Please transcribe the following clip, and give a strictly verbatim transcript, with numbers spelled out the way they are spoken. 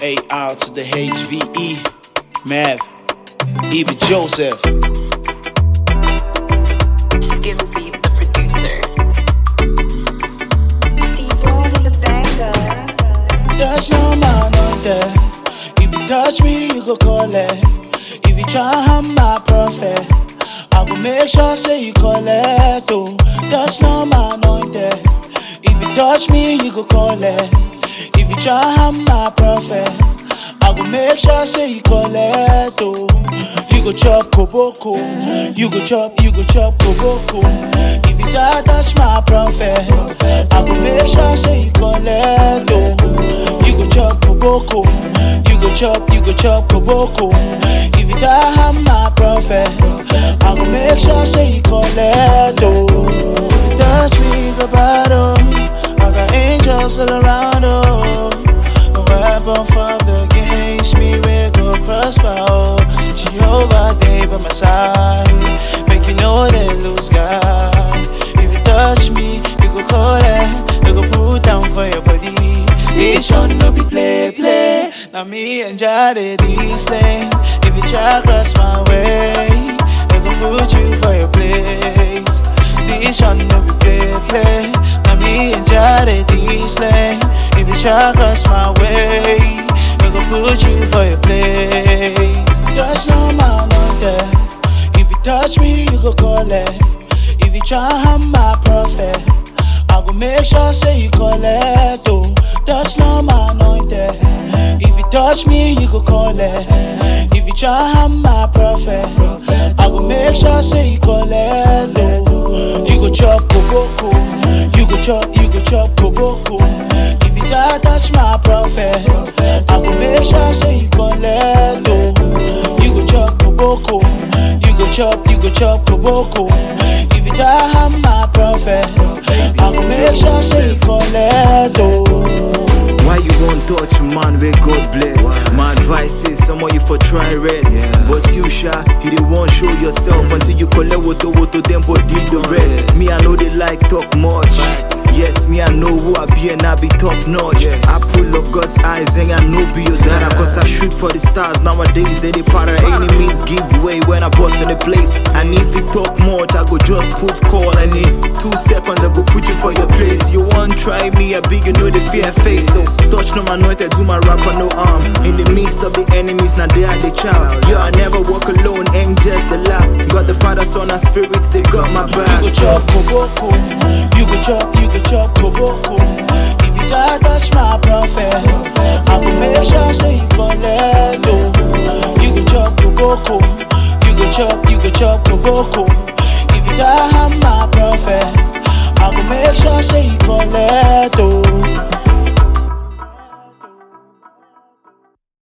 A R to the H V E, Mav, even Joseph. Skimzy, the producer. Steve Rose in the banger. There's no man on there. If you touch me, you go call it. If you try harm my prophet, I will make sure say you call it. Oh, there's no man on there. If you touch me, you go call it. If you try harm my prophet, I will make sure say you call it. Oh, you go chop koboko, you go chop, you go chop koboko. If you try touch my prophet, I will make sure say you call it. Oh, you go chop koboko, you go chop, you go chop koboko. If you try harm my prophet, I will make sure say you call it. Oh, if you touch me, go battle. I got angels all around. Oh, no weapon formed against me will go prosper. Oh, Jehovah, they by my side, make you know they lose God. If you touch me, you go call it, you go put down for your body. This one no be play, play. Now me and Jade this lane. If you try cross my way, they go put you for your place. This one no be play, play. Now me and Jade this lane. If you try cross my way, they go put you for your place. There's no man on there. If you touch me, you go call it. If you try harm my prophet, I go make sure say you call it. Oh, touch no man on there. If you touch me, you go call it. If you try harm my prophet, I go make sure say you call it. Oh, you go chop koboko, you go chop, you go chop koboko. If you try touch my prophet, I go make sure say you call it. Oh, you go chop koboko, you go chop, you go chop koboko. If you try harm my prophet, I go make sure say you call it. Oh, why you won't touch man where God bless? Wow. My advice is some of you for try rest, yeah. But you sha, you don't want show yourself until you collect what what to them but did the rest. Yes. Me I know they like talk much. Right. Yes, me I know who I be and I be top notch. Yes. I pull up God's eyes and I know be your data. Cause I shoot for the stars nowadays. They they para enemies give way when I bust in the place. And if you talk much, I go just put call and in two seconds I go put you for your place. You want try me a big, you know the fear face. So touch no anointed, do my rapper no arm. In the midst of the enemies, now they are the child. Yo, I never walk alone, angels the lap. Got the Father, Son, and spirits, they got my back. You go chop koboko, you go chop, you go chop koboko. If you try touch my prophet, I will make sure say you call it. Oh, you go chop koboko, you go chop, you go chop koboko. If you try harm my prophet, I will make sure say you